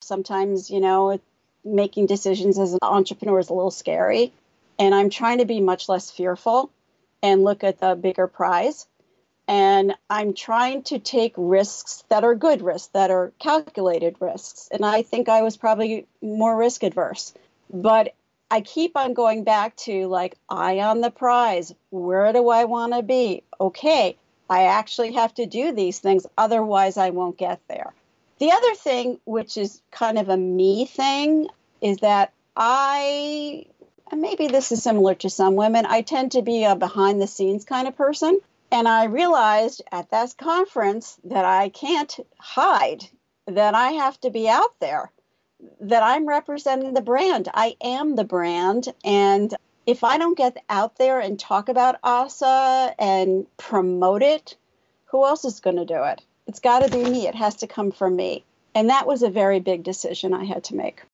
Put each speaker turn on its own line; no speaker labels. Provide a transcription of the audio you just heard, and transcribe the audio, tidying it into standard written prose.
Sometimes, making decisions as an entrepreneur is a little scary. And I'm trying to be much less fearful and look at the bigger prize. And I'm trying to take risks that are good risks, that are calculated risks. And I think I was probably more risk adverse. But I keep on going back to like, eye on the prize. Where do I want to be? Okay, I actually have to do these things. Otherwise, I won't get there. The other thing, which is kind of a me thing, is that and maybe this is similar to some women, I tend to be a behind the scenes kind of person. And I realized at that conference that I can't hide, that I have to be out there, that I'm representing the brand. I am the brand. And if I don't get out there and talk about ASA and promote it, who else is going to do it? It's got to be me. It has to come from me. And that was a very big decision I had to make.